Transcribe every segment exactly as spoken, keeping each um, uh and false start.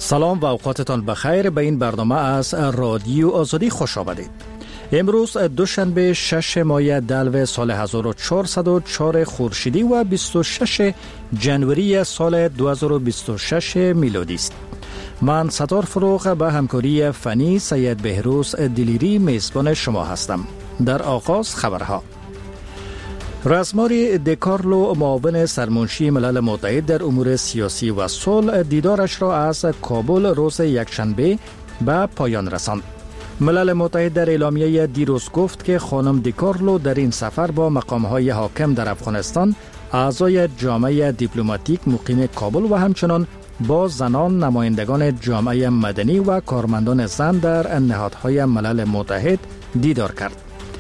سلام و اوقاتتان بخیر. به این برنامه از رادیو آزادی خوش آمدید. امروز دوشنبه شش ماه دلو سال هزار و چهارصد و چهار خورشیدی و بیست و شش جنوری سال دو هزار و بیست و شش میلادی است. من ستار فروغ به همکاری فنی سید بهروز دلیری میزبان شما هستم. در آغاز خبرها. رزماری دیکارلو معاون سرمنشی ملل متحد در امور سیاسی و صلح دیدارش را از کابل روز یکشنبه به پایان رساند. ملل متحد در اعلامیه دیروز گفت که خانم دیکارلو در این سفر با مقام‌های حاکم در افغانستان، اعضای جامعه دیپلماتیک مقیم کابل و همچنان با زنان، نمایندگان جامعه مدنی و کارمندان زن در نهادهای ملل متحد دیدار کرد.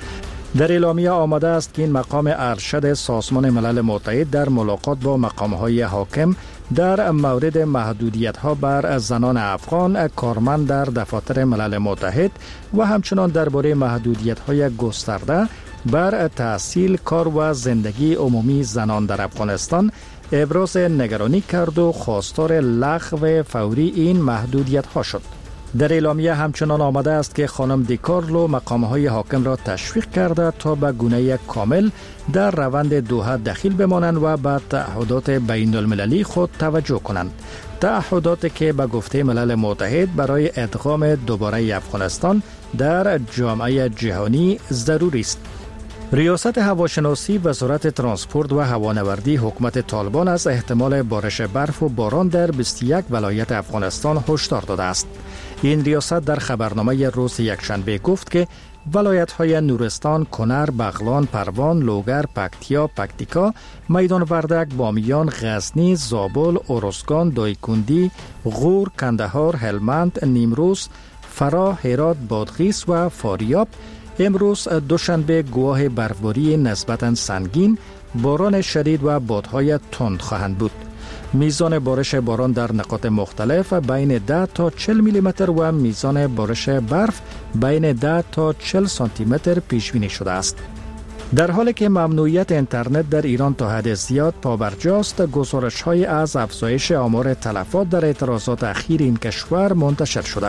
در اعلامیه آمده است که این مقام ارشد سازمان ملل متحد در ملاقات با مقام‌های حاکم در مورد محدودیت‌ها بر زنان افغان کارمند در دفاتر ملل متحد و همچنان درباره محدودیت‌های گسترده بر تحصیل، کار و زندگی عمومی زنان در افغانستان ابراز نگرانی کرد و خواستار لغو فوری این محدودیت‌ها شد. در اعلامیه همچنان آمده است که خانم دیکارلو مقام‌های حاکم را تشویق کرده تا به گونه کامل در روند دوحه دخیل بمانند و به تعهدات بین المللی خود توجه کنند. تعهداتی که به گفته ملل متحد برای ادغام دوباره افغانستان در جامعه جهانی ضروری است. ریاست هواشناسی وزارت ترانسپورت و هوانوردی حکومت طالبان از احتمال بارش برف و باران در بیست و یک ولایت افغانستان هشدار داده است. این ریاست در خبرنامه روز یکشنبه گفت که ولایت‌های نورستان، کنر، بغلان، پروان، لوگر، پکتیا، پکتیکا، میدان وردک، بامیان، غزنی، زابل، ارزگان، دایکندی، غور، کندهار، هلمند، نیمروز، فراه، هرات، بادغیس و فاریاب امروز دوشنبه گواه برفباری نسبتاً سنگین، باران شدید و بادهای تند خواهند بود. میزان بارش باران در نقاط مختلف بین ده تا چهل میلی متر و میزان بارش برف بین ده تا چهل سانتی متر پیش بینی شده است. در حالی که ممنوعیت اینترنت در ایران تا حد زیاد پابرجاست، گزارش‌های از افزایش آمار تلفات در اعتراضات اخیر این کشور منتشر شده.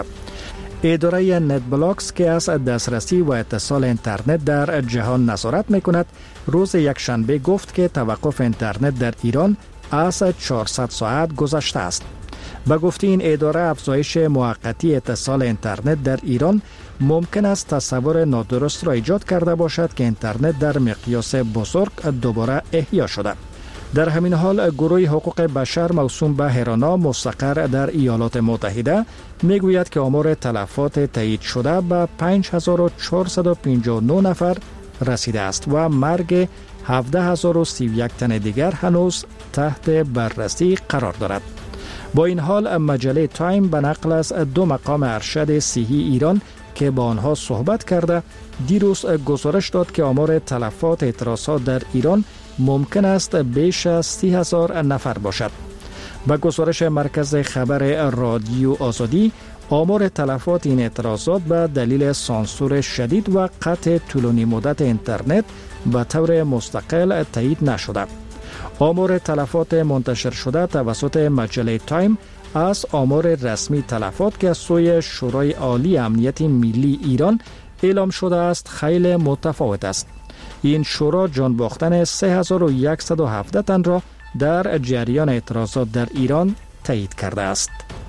اداره نت بلاکس که از دسترسی و اتصال اینترنت در جهان نظارت می‌کند، روز یکشنبه گفت که توقف اینترنت در ایران از چهارصد ساعت گذشته است. به گفته این اداره، افزایش موقتی اتصال اینترنت در ایران ممکن است تصور نادرست را ایجاد کرده باشد که اینترنت در مقیاس بزرگ دوباره احیا شده. در همین حال گروه حقوق بشر موسوم به هرانا مستقر در ایالات متحده میگوید که آمار تلفات تایید شده به پنج هزار و چهارصد و پنجاه و نه نفر رسیده است و مرگ هفده هزار و سی و یک تن دیگر هنوز تحت بررسی قرار دارد. با این حال مجله تایم به نقل از دو مقام ارشد صحی ایران که با آنها صحبت کرده دیروز گزارش داد که آمار تلفات اعتراضات در ایران ممکن است بیش از سی هزار نفر باشد. با گزارش مرکز خبر رادیو آزادی، آمار تلفات این اعتراضات به دلیل سانسور شدید و قطع طولانی مدت اینترنت به طور مستقل تایید نشده. آمار تلفات منتشر شده توسط مجله تایم از آمار رسمی تلفات که از سوی شورای عالی امنیت ملی ایران اعلام شده است خیلی متفاوت است. این شورا جان باختن سه هزار و صد و هفده تن را در جریان اعتراضات در ایران تایید کرده است.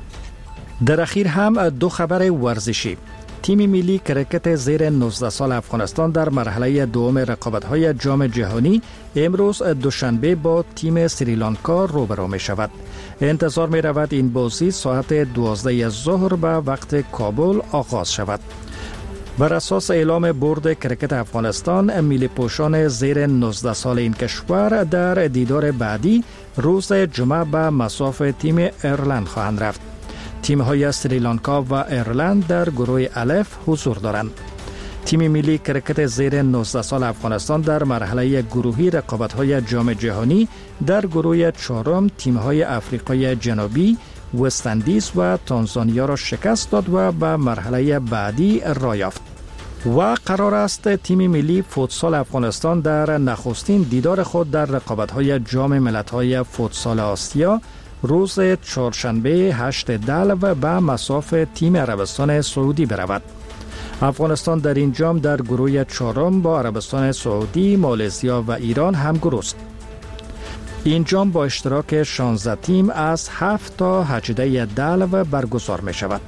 در اخیر هم دو خبر ورزشی. تیم ملی کرکت زیر نوزده سال افغانستان در مرحله دوم رقابت‌های جام جهانی امروز دوشنبه با تیم سریلانکا روبرو می شود. انتظار می رود این بازی ساعت دوازده ظهر به وقت کابل آغاز شود. بر اساس اعلام بورد کرکت افغانستان، ملی پوشان زیر نوزده سال این کشور در دیدار بعدی روز جمعه به مصاف تیم ایرلند خواهند رفت. تیم‌های سریلانکا و ایرلند در گروه الف حضور دارند. تیم ملی کرکت زیر نوزده سال افغانستان در مرحله گروهی رقابت‌های جام جهانی در گروه چهارم تیم‌های آفریقای جنوبی، وست اندیز و تانزانیا را شکست داد و به مرحله بعدی راه یافت. و قرار است تیم ملی فوتسال افغانستان در نخستین دیدار خود در رقابت‌های جام ملت‌های فوتسال آسیا روز چهارشنبه هشت دلو به مصاف تیم عربستان سعودی برود. افغانستان در این جام در گروه چهارم با عربستان سعودی، مالزیا و ایران همگروه است. این جام با اشتراک شانزده تیم از هفت تا هجده دلو برگزار می شود.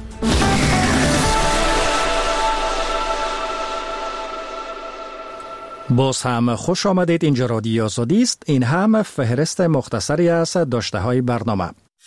باز هم خوش آمدید. اینجا رادیو آزادی است. این هم فهرست مختصری از داشته های برنامه.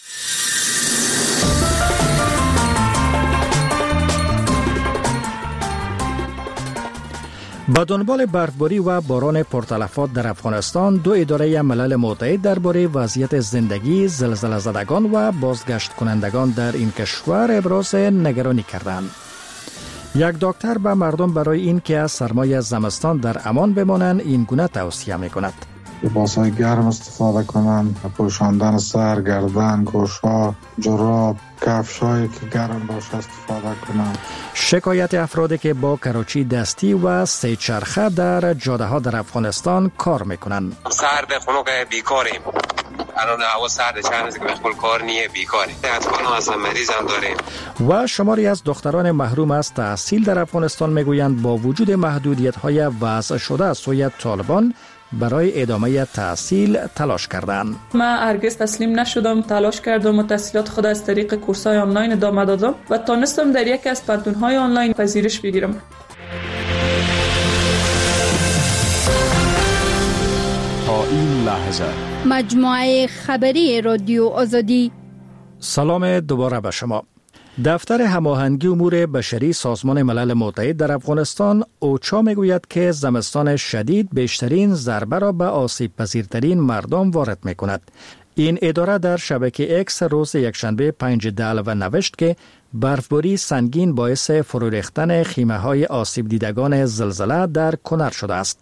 با دنبال برفباری و باران پرتلفات در افغانستان، دو اداره ملل متحد درباره وضعیت زندگی زلزله زدگان و بازگشت کنندگان در این کشور ابراز نگرانی کردند. یک دکتر به مردم برای این که از سرمای زمستان در امان بمانند این گونه توصیه می‌کند: لباس‌های گرم استفاده کنند، پوشاندن سر، گردن، گوش‌ها، جراب، کفش‌هایی که گرم باشه استفاده کنند. شکایت افرادی که با کراچی دستی و سه چرخه در جاده‌ها در افغانستان کار می‌کنند. سرد خنک بیکاریم. الان هوا سرد، چند روزه که بخل کار نیه، بیکاریم. اطفال اصلا مریض هم داریم. و شماری از دختران محروم از تحصیل در افغانستان میگویند با وجود محدودیت‌های وضع شده از سوی طالبان برای ادامه تحصیل تلاش کردند. من هرگز تسلیم نشدم، تلاش کردم و تحصیلات خود از طریق کورس‌های آنلاین ادامه دادم و تانستم در یکی از پنتون‌های آنلاین پذیرش بگیرم. تا این لحظه مجموعه خبری رادیو آزادی. سلام دوباره به شما. دفتر هماهنگی امور بشری سازمان ملل متحد در افغانستان اوچا میگوید که زمستان شدید بیشترین ضربه را به آسیب پذیرترین مردم وارد میکند. این اداره در شبکه اکس روز یکشنبه پنج دلو نوشت که برفباری سنگین باعث فرو ریختن خیمه های آسیب دیدگان زلزله در کنر شده است.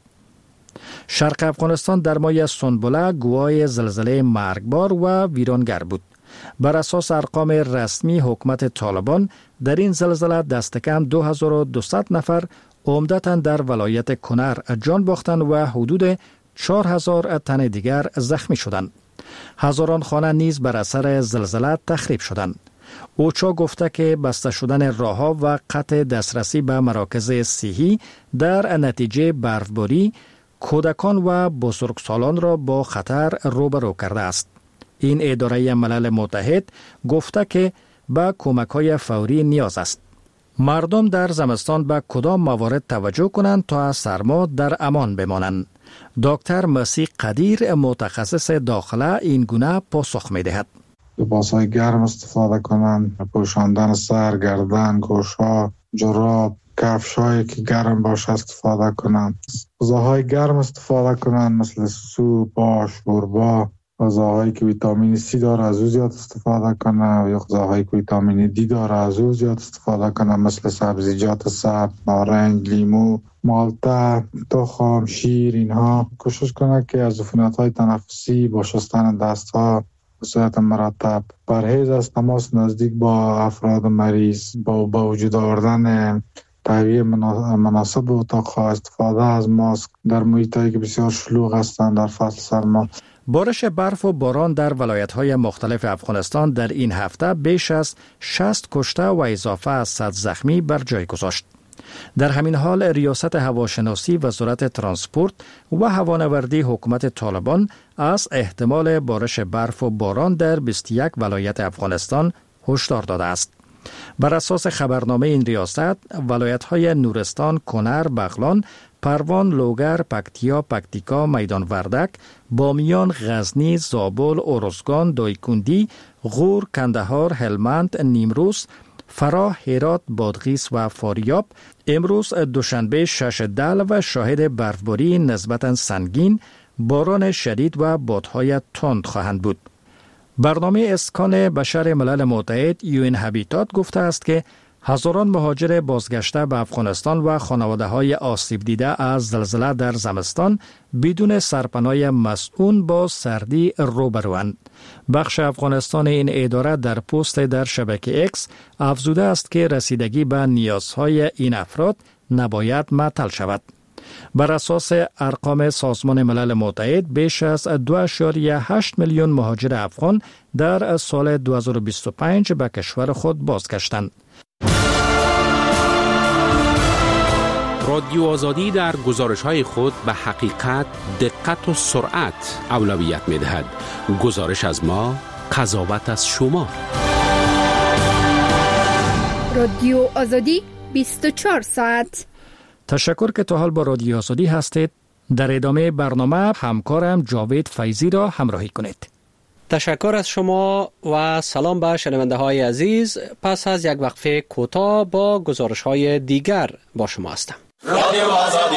شرق افغانستان در ماه سنبله گواه زلزله مرگبار و ویرانگر بود. بر اساس ارقام رسمی حکومت طالبان در این زلزله دست کم دو هزار و دویست نفر عمدتاً در ولایت کنر جان باختند و حدود چهار هزار تن دیگر زخمی شدند. هزاران خانه نیز بر اثر زلزله تخریب شدند. اوچا گفته که بسته شدن راه‌ها و قطع دسترسی به مراکز صحی در نتیجه برفباری کودکان و بزرگسالان را با خطر روبرو کرده است. این اداره ملل متحد گفته که به کمک‌های فوری نیاز است. مردم در زمستان به کدام موارد توجه کنند تا از سرما در امان بمانند؟ دکتر مسیح قدیر متخصص داخله این گونه پاسخ می‌دهد. لباس‌های گرم استفاده کنند، پوشاندن سر، گردن، گوش‌ها، جراب، کفش‌هایی که گرم باشه استفاده کنند. غذاهای گرم استفاده کنند مثل سوپ، آش، شوربا. غذاهایی که ویتامین سی داره از او زیاد استفاده کنه یا غذاهایی که ویتامین دی داره از او زیاد استفاده کنه مثل سبزیجات سبز، نارنج، لیمو، مالته، تخم، شیر. اینها کوشش کنه که از عفونت‌های تنفسی با شستن دست‌ها به صورت مرتب، پرهیز از تماس نزدیک با افراد مریض، با با وجود آوردن تهویه مناسب اتاق‌ها، استفاده از ماسک در محیطایی که بسیار شلوغ هستند در فصل سرما. بارش برف و باران در ولایت‌های مختلف افغانستان در این هفته بیش از شصت کشته و اضافه از صد زخمی بر جای گذاشت. در همین حال ریاست هواشناسی وزارت ترانسپورت و هوانوردی حکومت طالبان از احتمال بارش برف و باران در بیست و یک ولایت افغانستان هشدار داده است. بر اساس خبرنامه این ریاست، ولایت‌های نورستان، کنر، بغلان، پروان، لوگر، پکتیا، پکتیکا، میدان وردک، بامیان، غزنی، زابل، ارزگان، دایکندی، غور، کندهار، هلمند، نیمروز، فراه، هرات، بادغیس و فاریاب امروز دوشنبه شش دلو شاهد برفباری نسبتاً سنگین، باران شدید و بادهای تند خواهند بود. برنامه اسکان بشر ملل متحد یو این هابیتات گفته است که هزاران مهاجر بازگشته به افغانستان و خانواده‌های آسیب دیده از زلزله در زمستان بدون سرپناه مسئول با سردی روبروند. بخش افغانستان این اداره در پست در شبکه اکس افزوده است که رسیدگی به نیازهای این افراد نباید معطل شود. بر اساس ارقام سازمان ملل متحد بیش از دو ممیز هشت میلیون مهاجر افغان در سال دو هزار و بیست و پنج به کشور خود بازگشتند. رادیو آزادی در گزارش‌های خود به حقیقت، دقت و سرعت اولویت می‌دهد. گزارش از ما، قضاوت از شما. رادیو آزادی بیست و چهار ساعت. تشکر که تا حال با رادیو آزادی هستید. در ادامه برنامه همکارم جاوید فیضی را همراهی کنید. تشکر از شما و سلام به شنونده های عزیز. پس از یک وقفه کوتاه با گزارش های دیگر با شما هستم. رادیو آزادی.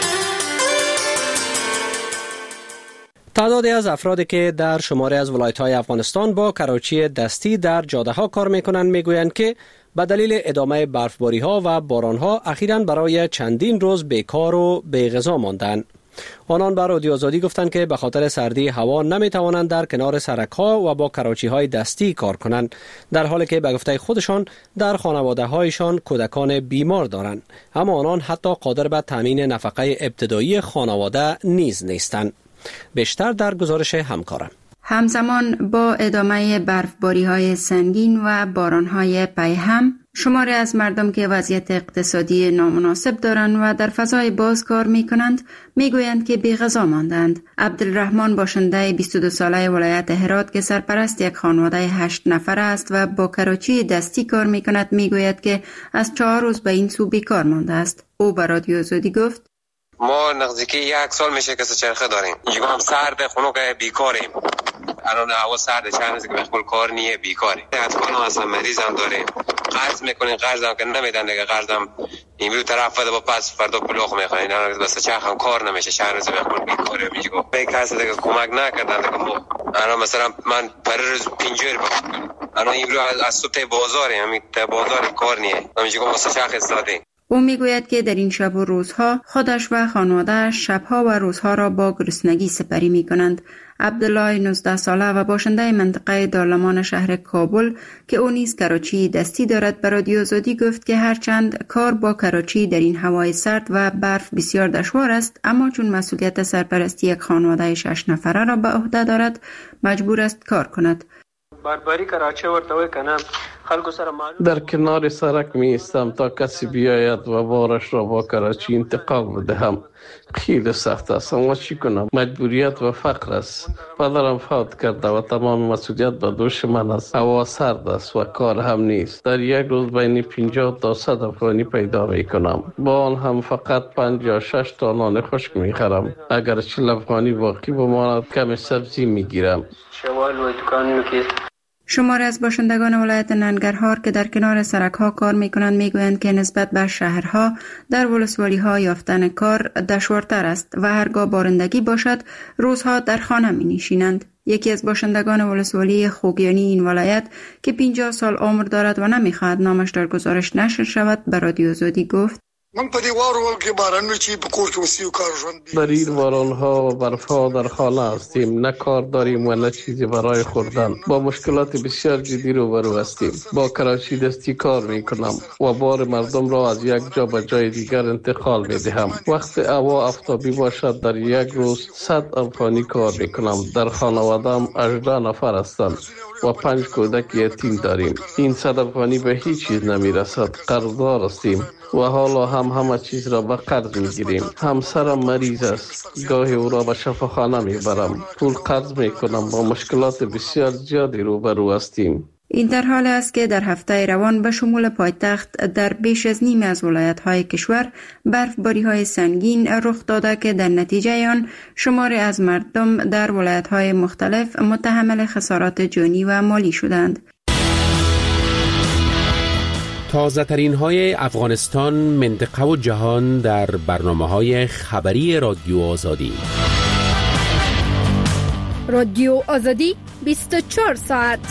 تعدادی از افرادی که در شماری از ولایت‌های افغانستان با کراچی دستی در جاده‌ها کار می‌کنند می‌گویند که به دلیل ادامه برفباری‌ها و باران‌ها اخیراً برای چندین روز بیکار و بی‌غذا ماندند. آنان به رادیو آزادی گفتند که به خاطر سردی هوا نمی‌توانند در کنار سرک‌ها و با کراچی‌های دستی کار کنند، در حالی که به گفته خودشان در خانواده‌هایشان کودکان بیمار دارند، اما آنان حتی قادر به تامین نفقه ابتدایی خانواده نیز نیستند. بیشتر در گزارش همکارم. همزمان با ادامه برفباری‌های سنگین و باران‌های پیهم، شماری از مردم که وضعیت اقتصادی نامناسب دارند و در فضای باز کار می‌کنند، می‌گویند که بی‌غذا ماندند. عبدالرحمن باشنده بیست و دو ساله ولایت هرات که سرپرست یک خانواده هشت نفره است و با کراچی دستی کار می‌کند، می‌گوید که از چهار روز به این سو بیکار مانده است. او به رادیو آزادی گفت: ما نزدیکی یک سال میشه که چرخه داریم. اینجا هم سرد، خنک، بیکاریم. الان هوا سرد، چند روزه که بخول کار نیه، بیکاریم. اطفال هم اصلا مریض هم داریم. قرض میکنین، قرض هم که نمیدن دیگه. قرض هم امروز طرف بده با پس فردا پلوخ میخواین. الان بس چرخ هم کار نمیشه، چند روزه بخول بیکاریم. میگه به کسی دیگه کمک نکردن دیگه. ما الان مثلا من پر روز پنجور الان امروز از صبح بازاریم، همین بازار کار نیه. میگه واسه چرخ استاده. او میگوید که در این شب و روزها خودش و خانواده‌اش شبها و روزها را با گرسنگی سپری می کنند. عبدالله نوزده ساله و باشنده منطقه دارالمان شهر کابل که او نیز کراچی دستی دارد به رادیو آزادی گفت که هرچند کار با کراچی در این هوای سرد و برف بسیار دشوار است، اما چون مسئولیت سرپرستی یک خانواده شش نفره را به عهده دارد مجبور است کار کند. بربری کراچی ورته وای کنه خلکو سره معلوم در کنار سرک می ایستم تا کسی بیاید و بارش را با کراچی انتقال بدهم. خیلی سخت است، اما چی کنم؟ مجبوریت و فقر است. پدرم فوت کرده و تمام مسئولیت به دوش من است. هوا سرد است و کار هم نیست. در یک روز بین پنجاه تا صد افغانی پیدا می کنم. با آن هم فقط پنج یا شش تا نان خشک می خرم. اگر چهل افغانی باقی بماند کمی سبزی می گیرم. شوال و دکان میکید. شماری از باشندگان ولایت ننگرهار که در کنار سرک‌ها کار می‌کنند می‌گویند که نسبت به شهرها در ولسوالی‌ها یافتن کار دشوارتر است و هرگاه بارندگی باشد روزها در خانه می‌نشینند. یکی از باشندگان ولسوالی خوگیانی این ولایت که پنجاه سال عمر دارد و نمی‌خواهد نامش در گزارش نشر شود به رادیو آزادی گفت: من په دې وارو کې بارانو چې په کور کې وسیو کار ژوند در این باران‌ها و برف‌ها در خانه هستیم، نه کار داریم و نه چیزی برای خوردن. با مشکلات بسیار جدی روبرو هستیم. با کراچی دستی کار می‌کنم و بار مردم را از یک جا به جای دیگر انتقال می‌دهم. وقت هوا آفتابی باشد در یک روز صد افغانی کار می‌کنم. در خانواده‌ام هجده نفر هستند و پنج کودک یتیم داریم. این صد افغانی به هیچ چیز نمی‌رسد. قرضدار هستیم و حالا هم همه چیز را به قرض میگیریم. همسرم مریض است، گاهی او را به شفاخانه میبرم. پول قرض میکنم. با مشکلات بسیار زیادی روبرو هستیم. این در حال است که در هفته روان به شمول پایتخت در بیش از نیم از ولایت‌های کشور برفباری‌های سنگین رخ داده که در نتیجه آن شماری از مردم در ولایت‌های مختلف متحمل خسارات جانی و مالی شدند. تازه ترین های افغانستان، منطقه و جهان در برنامه های خبری رادیو آزادی. رادیو آزادی بیست و چهار ساعت.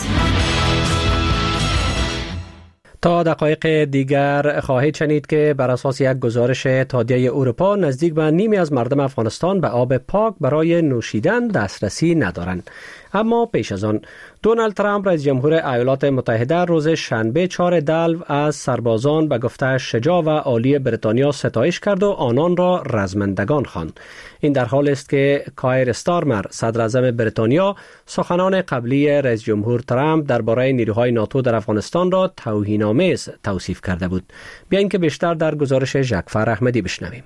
تا دقایق دیگر خواهید شنید که بر اساس یک گزارش اتحادیه اروپا نزدیک به نیمی از مردم افغانستان به آب پاک برای نوشیدن دسترسی ندارند. اما پیش از آن دونالد ترامپ رئیس جمهور ایالات متحده روز شنبه چهار دلو از سربازان به گفته شجاع و عالی بریتانیا ستایش کرد و آنان را رزمندگان خواند. این در حال است که کایر استارمر صدر اعظم بریتانیا سخنان قبلی رئیس جمهور ترامپ درباره نیروهای ناتو در افغانستان را توهین‌آمیز توصیف کرده بود. بیایید که بیشتر در گزارش ژکفر احمدی بشنویم.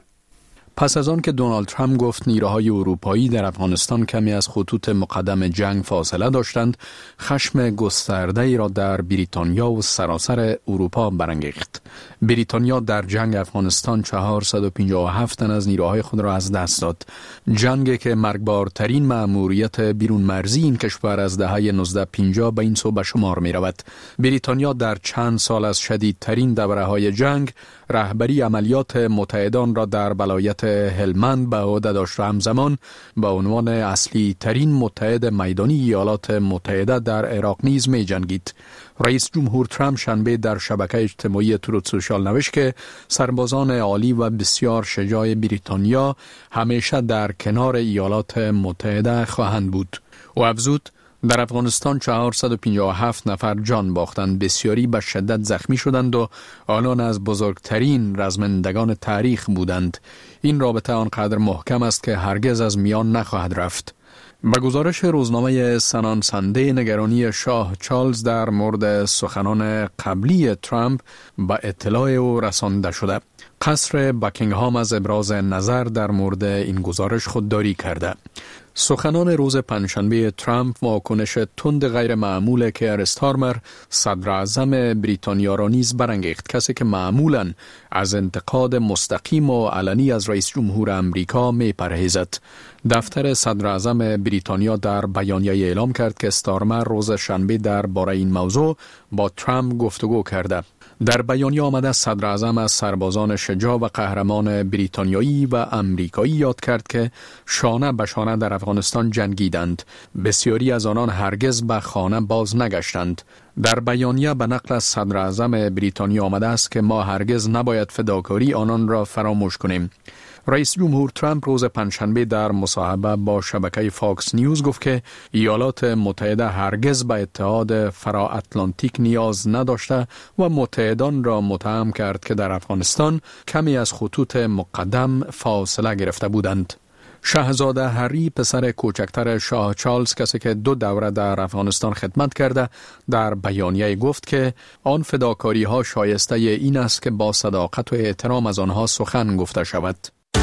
پس از آن که دونالد ترامپ گفت نیروهای اروپایی در افغانستان کمی از خطوط مقدم جنگ فاصله داشتند، خشم گسترده‌ای را در بریتانیا و سراسر اروپا برانگیخت. بریتانیا در جنگ افغانستان چهارصد و پنجاه و هفت تن از نیروهای خود را از دست داد. جنگی که مرگبارترین مأموریت بیرون مرزی این کشور از دهه نوزده پنجاه به این سو به شمار می رود. بریتانیا در چند سال از شدیدترین دوره‌های جنگ رهبری عملیات متحدان را در ولایت هلمند به عهده داشت و همزمان به عنوان اصلی ترین متحد میدانی ایالات متحده در عراق نیز می جنگید. رئیس جمهور ترامپ شنبه در شبکه اجتماعی تروت سوشال نوشت که سربازان عالی و بسیار شجاع بریتانیا همیشه در کنار ایالات متحده خواهند بود. و افزود در افغانستان چهارصد و پنجاه و هفت نفر جان باختند، بسیاری به شدت زخمی شدند و آنان از بزرگترین رزمندگان تاریخ بودند. این رابطه آنقدر محکم است که هرگز از میان نخواهد رفت. به گزارش روزنامه سنان سنده، نگرانی شاه چارلز در مورد سخنان قبلی ترامپ به اطلاع او رسانده شده. قصر بکینگهام از ابراز نظر در مورد این گزارش خودداری کرده. سخنان روز پنجشنبه ترامپ واکنش تند غیر معمول کایر استارمر صدر اعظم بریتانیا را نیز برانگیخت، کسی که معمولاً از انتقاد مستقیم و علنی از رئیس جمهور امریکا می پرهیزد. دفتر صدر اعظم بریتانیا در بیانیه اعلام کرد که استارمر روز شنبه درباره این موضوع با ترامپ گفتگو کرده. در بیانیه آمده صدر اعظم از سربازان شجاع و قهرمان بریتانیایی و امریکایی یاد کرد که شانه به شانه در افغانستان جنگیدند. بسیاری از آنان هرگز به خانه باز نگشتند. در بیانیه به نقل از صدر اعظم بریتانیا آمده است که ما هرگز نباید فداکاری آنان را فراموش کنیم. رئیس جمهور ترامپ روز پنجشنبه در مصاحبه با شبکه فاکس نیوز گفت که ایالات متحده هرگز به اتحاد فرا اتلانتیک نیاز نداشته و متحدان را متهم کرد که در افغانستان کمی از خطوط مقدم فاصله گرفته بودند. شاهزاده هری، پسر کوچکتر شاه چارلز، کسی که دو دوره در افغانستان خدمت کرده، در بیانیه گفت که آن فداکاری ها شایسته این است که با صداقت و احترام از آنها سخن گفته شود.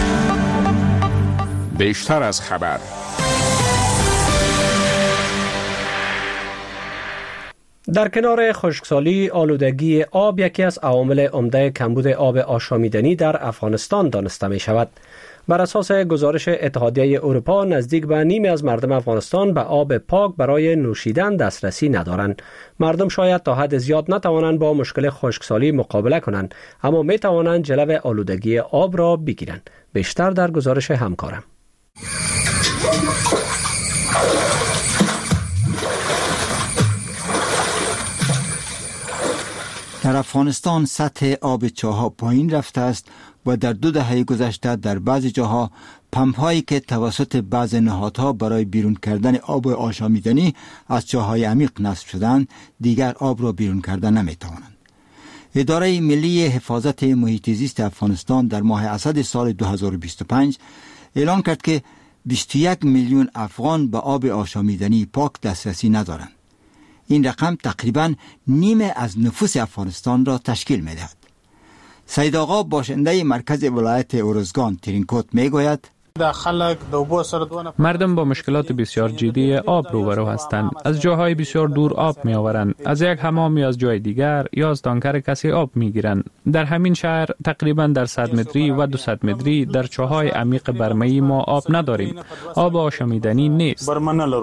بیشتر از خبر. در کنار خشکسالی، آلودگی آب یکی از عوامل عمده کمبود آب آشامیدنی در افغانستان دانسته می شود. بر اساس گزارش اتحادیه اروپا، نزدیک به نیمی از مردم افغانستان به آب پاک برای نوشیدن دسترسی ندارند. مردم شاید تا حد زیاد نتوانند با مشکل خشکسالی مقابله کنند، اما می توانند جلو آلودگی آب را بگیرند. بیشتر در گزارش همکارم. در افغانستان سطح آب چاه‌ها پایین رفته است و در دو دهه گذشته در بعضی جاها پمپ‌هایی که توسط بعض نهادها برای بیرون کردن آب آشامیدنی از چاه‌های عمیق نصب شدند دیگر آب را بیرون کردن نمی‌توانند. اداره ملی حفاظت محیط زیست افغانستان در ماه اسد سال دو هزار و بیست و پنج اعلام کرد که بیست و یک میلیون افغان به آب آشامیدنی پاک دسترسی ندارند. این رقم تقریباً نیمه از نفوس افغانستان را تشکیل می‌دهد. سید آقا، باشنده مرکز ولایت ارزگان ترینکوت، میگوید مردم با مشکلات بسیار جدی آب روبرو هستند. از جاهای بسیار دور آب می آورند. از یک حمام یا از جای دیگر یا از تانکر کسی آب می گیرند. در همین شهر تقریبا در صد متری و دویست متری در چاهای عمیق برمه‌ای ما آب نداریم. آب آشامیدنی نیست.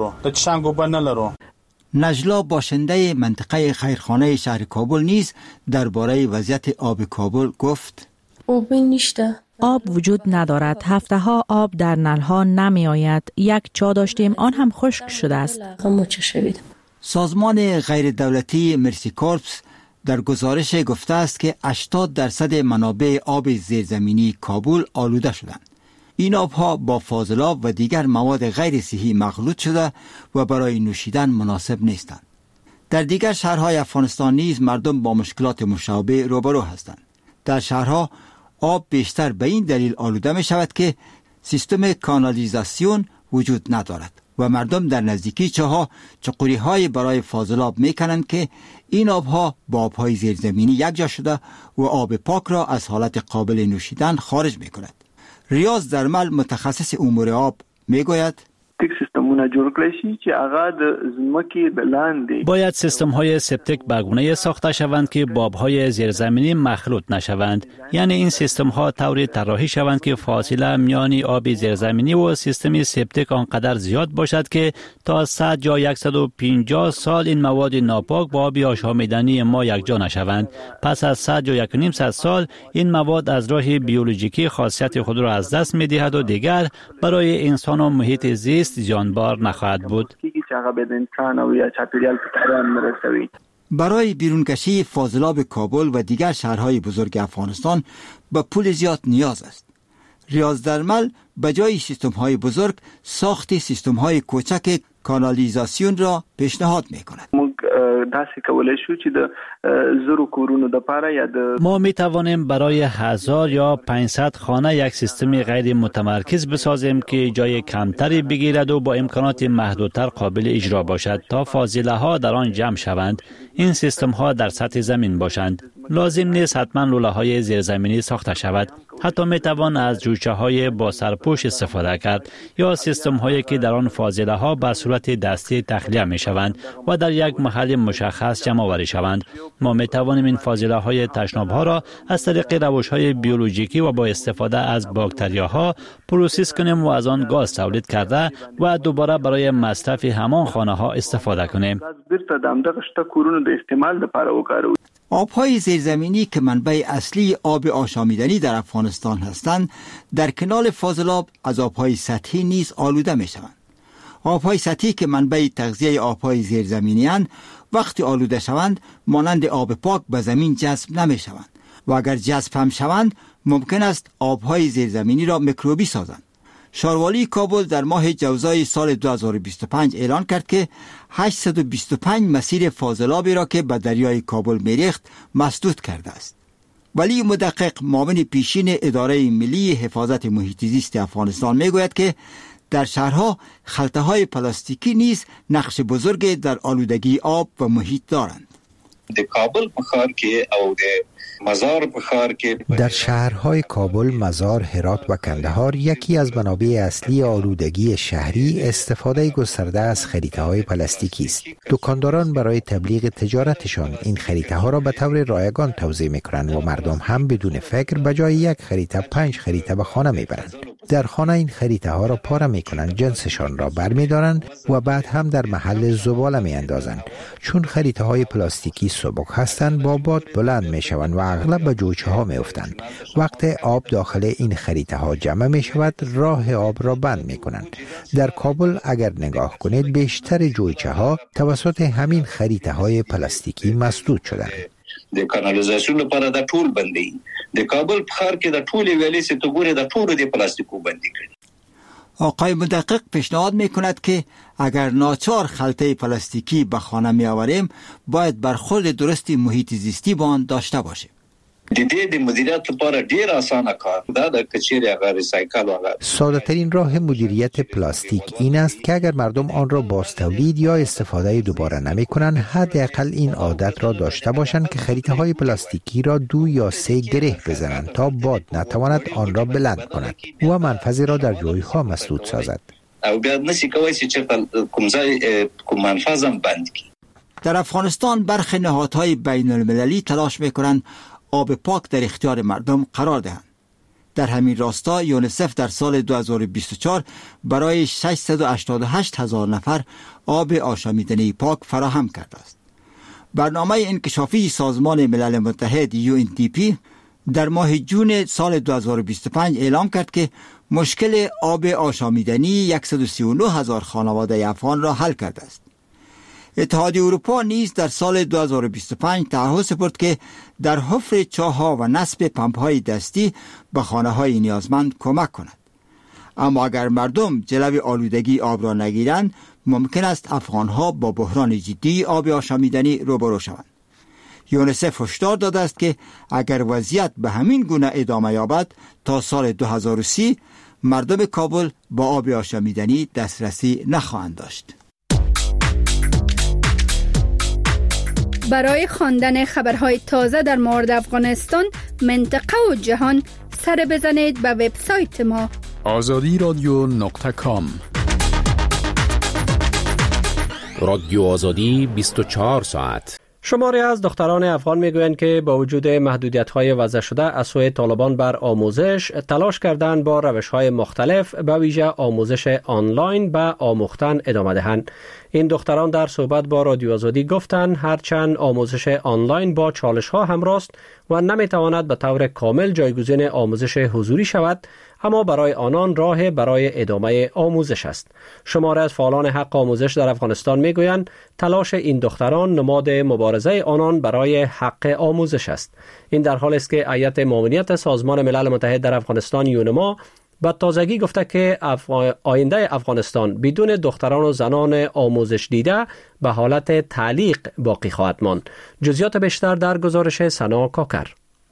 نجلا، باشنده منطقه خیرخانه شهر کابل، نیز درباره وضعیت آب کابل گفت: آب نیسته. آب وجود ندارد. هفته ها آب در نل ها نمی آید. یک چا داشتیم، آن هم خشک شده است. سازمان غیر دولتی مرسی کورپس در گزارش گفته است که هشتاد درصد منابع آب زیرزمینی کابل آلوده شدند. این آبها با فاضلاب و دیگر مواد غیر صحی مخلوط شده و برای نوشیدن مناسب نیستند. در دیگر شهرهای افغانستان نیز مردم با مشکلات مشابه روبرو هستند. در شهرها آب بیشتر به این دلیل آلوده می شود که سیستم کانالیزاسیون وجود ندارد و مردم در نزدیکی چاها چقوری های برای فاضلاب می کنند که این آبها با آبهای زیرزمینی یک جا شده و آب پاک را از حالت قابل نوشیدن خارج می کند. ریاض درمل متخصص امور آب می گوید باید سیستم های سپتیک به گونه ساخته شوند که باب های زیرزمینی مخلوط نشوند. یعنی این سیستم ها طوری طراحی شوند که فاصله میان آب زیرزمینی و سیستم سپتیک آنقدر زیاد باشد که تا صد یا صد و پنجاه سال این مواد ناپاک با آب آشامیدنی ما یکجا نشوند. پس از صد یا نیم صد سال این مواد از راه بیولوژیکی خاصیت خود را از دست می دهد و دیگر برای انسان و محیط زیست زیانبار نخواهد بود. برای بیرونکشی فاضلاب کابل و دیگر شهرهای بزرگ افغانستان به پول زیاد نیاز است. ریاض درمل به جای سیستم های بزرگ ساخت سیستم های کوچک کانالیزاسیون را پیشنهاد می کند. ما می توانیم برای هزار یا پانصد خانه یک سیستم غیر متمرکز بسازیم که جای کمتری بگیرد و با امکانات محدودتر قابل اجرا باشد تا فاضله ها در آن جمع شوند. این سیستم ها در سطح زمین باشند. لازم نیست حتما لوله های زیرزمینی ساخته شود. حتی می توان از جوچه های با سرپوش استفاده کرد یا سیستم هایی که در آن فاضله ها به صورت دستی تخلیه می شوند و در یک محل مشخص جمع آوری شوند. ما می توانیم این فاضله های تشناب ها را از طریق روش های بیولوژیکی و با استفاده از باکتریاها پروسس کنیم و از آن گاز تولید کرده و دوباره برای مصرف همان خانه ها استفاده کنیم. آبهای زیرزمینی که منبع اصلی آب آشامیدنی در افغانستان هستند، در کنار فاضلاب از آبهای سطحی نیز آلوده می شوند. آبهای سطحی که منبع تغذیه آبهای زیرزمینی اند، وقتی آلوده شوند مانند آب پاک به زمین جذب نمی شوند و اگر جذب هم شوند ممکن است آبهای زیرزمینی را میکروبی سازند. شاروالی کابل در ماه جوزای سال دو هزار و بیست و پنج اعلان کرد که هشتصد و بیست و پنج مسیر فاضلابی را که به دریای کابل میریخت مسدود کرده است. ولی مدقق معاون پیشین اداره ملی حفاظت محیط زیست افغانستان میگوید که در شهرها خلطه‌های پلاستیکی نیز نقش بزرگی در آلودگی آب و محیط دارند. در کابل بخار که او مزار بخار که در شهرهای کابل، مزار، هرات و کندهار یکی از منابع اصلی آلودگی شهری استفاده گسترده از خریطه‌های پلاستیکی است. دکانداران برای تبلیغ تجارتشان این خریطه‌ها را به طور رایگان توزیع می‌کنند و مردم هم بدون فکر به جای یک خریطه پنج خریطه به خانه می‌برند. در خانه این خریطه‌ها را پاره می‌کنند، جنسشان را برمی‌دارند و بعد هم در محل زباله می‌اندازند. چون خریطه‌های پلاستیکی سبک هستند، با باد بلند می‌شوند و اغلب به جوچه ها می افتند. وقت آب داخل این خریطه ها جمع می شود، راه آب را بند می کنند. در کابل اگر نگاه کنید بیشتر جوچه ها توسط همین خریطه های پلاستیکی مسدود شدند. د کانالیزاسیون لپاره د ټول بندي د کابل په ښار کې د ټولې ویلې چې تو ګوره د ټولو د پلاستیکو بندي کړي. آقای مدقق پیشنهاد می کند که اگر ناچار خلطه پلاستیکی به خانه می آوریم باید برخورد درستی محیط زیستی با آن داشته باشیم. د دې د مدیریت لپاره ډیر اسانه کار دا د کچېری هغه ریسایکل هغه ساده ترین راه مدیریت پلاستیک این است که اگر مردم آن را باز تولید یا استفاده دوباره نمی کنند، حداقل این عادت را داشته باشند که خریطه های پلاستیکی را دو یا سه گره بزنند تا باد نتواند آن را بلند کند و منفذی را در جوی ها مسدود سازد. او بیا نسی کوي چې کوم ځای کوم منفذم بند کی. در افغانستان برخی نهادهای بین المللی تلاش میکنند آب پاک در اختیار مردم قرار دهند. در همین راستا یونیسف در سال دو هزار و بیست و چهار برای ششصد و هشتاد و هشت هزار نفر آب آشامیدنی پاک فراهم کرده است. برنامه انکشافی سازمان ملل متحد یو ان دی پی در ماه جون سال دو هزار و بیست و پنج اعلام کرد که مشکل آب آشامیدنی صد و سی و نه هزار خانواده افغان را حل کرده است. اتحادیه اروپا نیز در سال دو هزار و بیست و پنج تعهد سپرد که در حفر چاه‌ها و نصب پمپ‌های دستی به خانه‌های نیازمند کمک کند. اما اگر مردم جلوی آلودگی آب را نگیرند ممکن است افغانها با بحران جدی آب آشامیدنی روبرو شوند. یونیسف هشدار داده است که اگر وضعیت به همین گونه ادامه یابد تا سال دو هزار و سی مردم کابل با آب آشامیدنی دسترسی نخواهند داشت. برای خواندن خبرهای تازه در مورد افغانستان، منطقه و جهان سر بزنید به وبسایت ما آزادی رادیو نقطه کام. رادیو آزادی بیست و چهار ساعت. شماری از دختران افغان میگویند که با وجود محدودیت‌های وضع شده از سوی طالبان بر آموزش، تلاش کردن با روش‌های مختلف به ویژه آموزش آنلاین به آموختن ادامه دهند. این دختران در صحبت با رادیو آزادی گفتند هرچند آموزش آنلاین با چالش‌ها همراه است و نمی‌تواند به طور کامل جایگزین آموزش حضوری شود، اما برای آنان راه برای ادامه آموزش است. شماره از فعالان حق آموزش در افغانستان میگویند تلاش این دختران نماد مبارزه آنان برای حق آموزش است. این در حالی است که هیئت ماموریت سازمان ملل متحد در افغانستان یونما با تازگی گفته که افغ... آینده افغانستان بدون دختران و زنان آموزش دیده به حالت تعلیق باقی خواهد ماند. جزئیات بیشتر در گزارش سنا کاکر.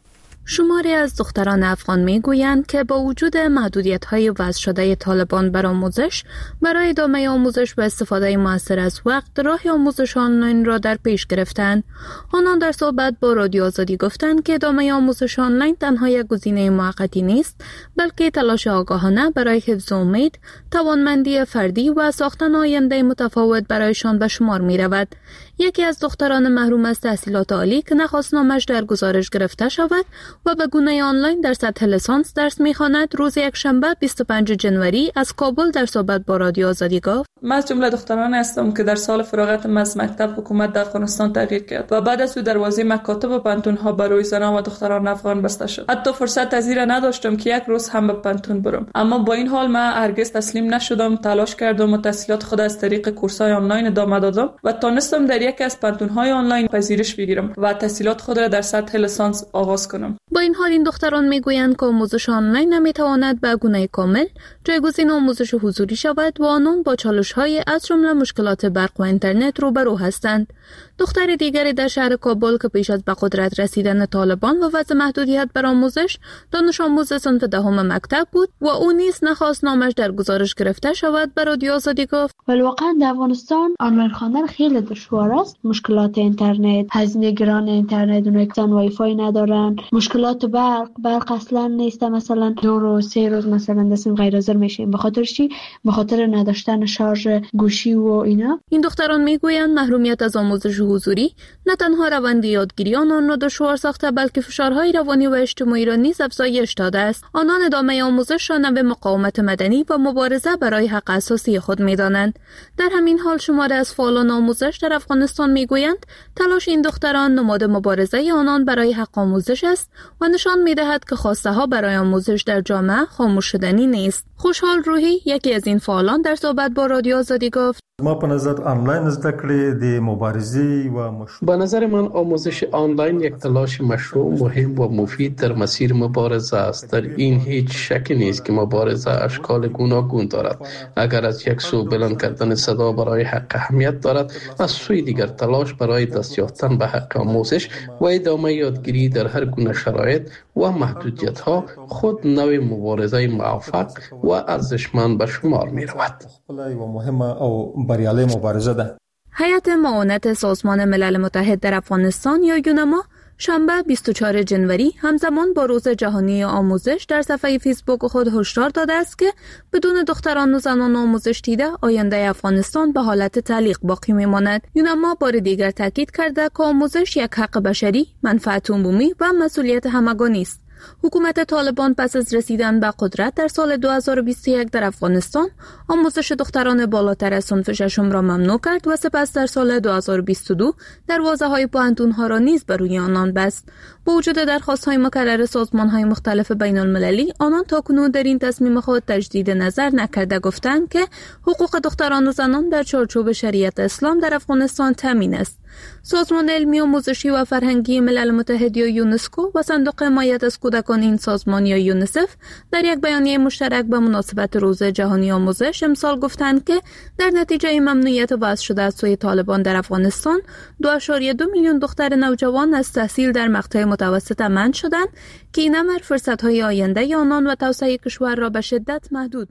شماری از دختران افغان می گویند که با وجود محدودیت‌های وضع شده طالبان بر آموزش، برای ادامه آموزش و استفاده مؤثر از وقت راه آموزش آنلاین را در پیش گرفتند. آنان در صحبت با رادیو آزادی گفتند که ادامه آموزش آنلاین تنها یک گزینه موقتی نیست، بلکه تلاش آگاهانه برای حفظ امید، توانمندی فردی و ساختن آینده متفاوت برایشان به شمار می رود. یکی از دختران محروم از تحصیلات عالی که نخواستنامش در گزارش گرفته شود و به گونه آنلاین در سطح لیسانس درس می‌خواند، روز یکشنبه بیست و پنجم ژانویه از کابل در صحبت با رادیو آزادی گفت: من از جمله دختران هستم که در سال فراغتم از مکتب حکومت در افغانستان تغییر کرد و بعد از او دروازه مکاتب و پانتون‌ها برای زنان و دختران افغان بسته شد. حتی فرصت تذیر نداشتم که یک روز هم به پانتون برم، اما با این حال من هرگز تسلیم نشدم. تلاش کردم و تحصیلات خود از طریق کورس‌های آنلاین ادامه دادم و تانستم در یکی از پانتون‌های آنلاین پذیرش بگیرم و تحصیلات خود را در سطح لیسانس آغاز کنم. با این حال این دختران میگویند که آموزش آنلاین نمیتواند به گونه کامل جایگزین آموزش حضوری شود و آنان با چالش‌های از جمله مشکلات برق و اینترنت روبرو هستند. دختر دیگری در شهر کابل که پیش از به قدرت رسیدن طالبان و وضع محدودیت بر آموزش دانش آموز صنف دهم مکتب بود و او نیز نخواست نامش در گزارش گرفته شود. به رادیو آزادی گفت: ولی واقعا در افغانستان آنلاین خواندن خیلی دشوار است. مشکلات اینترنت، هزینه گران اینترنت، اونایی که وای فای ندارن، مشکلات برق، برق اصلا نیست، مثلا دو روز سه روز مثلا دستم غیر حاضر میشیم به خاطر چی؟ به خاطر نداشتن شارژ گوشی و اینا. این دختران میگویند محرومیت از آموزش حضوری نه تنها روند یادگیری آنان را دشوار ساخته، بلکه فشارهای روانی و اجتماعی را نیز افزایش داده است. آنان ادامه آموزش را نوع مقاومت مدنی و مبارزه برای حق اساسی خود می‌دانند. در همین حال شماره از فعالان آموزش در افغانستان میگویند تلاش این دختران نماد مبارزه آنان برای حق آموزش است و نشان می‌دهد که خواسته ها برای آموزش در جامعه خاموش شدنی نیست. خوشحال روحی، یکی از این فعالان، در صحبت با رادیو آزادی گفت: ما په نظر آنلاین زده کړې د مبارزې و مشروع. به نظر من آموزش آنلاین یک تلاش مشروع، مهم و مفید در مسیر مبارزه است. در این هیچ شکی نیست که مبارزه اشکال گوناگون دارد. اگر از یک سو بلند کردن صدا برای حق اهمیت دارد، از سوی دیگر تلاش برای دست یافتن به حق آموزش و ادامه یادگیری در هر گونه شرایط و محدودیت ها خود نوع مبارزه موفق و ارزشمند به شمار می رود. هیئت معاونت سازمان ملل متحد در افغانستان یا یونما شنبه بیست و چهارم ژانویه همزمان با روز جهانی آموزش در صفحه فیسبوک خود هشدار داده است که بدون دختران و زنان آموزش دیده آینده افغانستان به حالت تعلیق باقی میماند. یونما بار دیگر تاکید کرده که آموزش یک حق بشری، منفعت عمومی و مسئولیت همگانی است. حکومت طالبان پس از رسیدن به قدرت در سال دو هزار و بیست و یک در افغانستان آموزش دختران بالاتر از صنف ششم را ممنوع کرد و سپس در سال دو هزار و بیست و دو دروازه‌های پوهنتون‌ها را نیز بر روی آنان بست. با وجود درخواست‌های مکرر سازمان‌های مختلف بین‌المللی، آنان تاکنون در این تصمیم خود تجدید نظر نکرده، گفتند که حقوق دختران و زنان در چارچوب شریعت اسلام در افغانستان تامین است. سازمان علمی آموزشی و فرهنگی ملل متحد یا یونسکو و صندوق حمایت از کودکان این سازمان یا یونیسف در یک بیانیه مشترک به مناسبت روز جهانی آموزش امسال گفتند که در نتیجه ممنوعیت وضع شده از سوی طالبان در افغانستان دو ممیز دو میلیون دختر نوجوان از تحصیل در مقطع متوسط منع شدند که این امر فرصت‌های آینده آنان و توسعه کشور را به شدت محدود